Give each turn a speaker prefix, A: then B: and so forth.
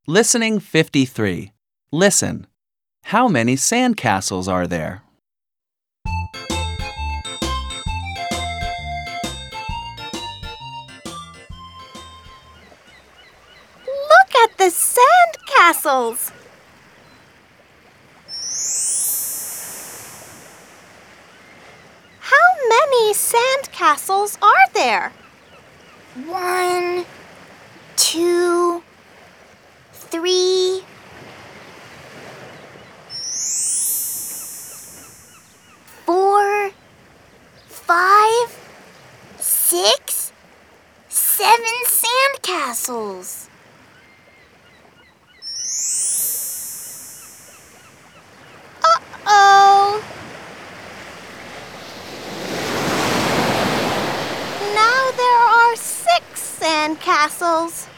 A: Listening 53. Listen. How many sandcastles are there?
B: Look at the sandcastles! How many sandcastles are there?
C: 1, 2, 3. 4, 5, 6, 7 sandcastles.
B: Uh-oh! Now there are 6 sandcastles.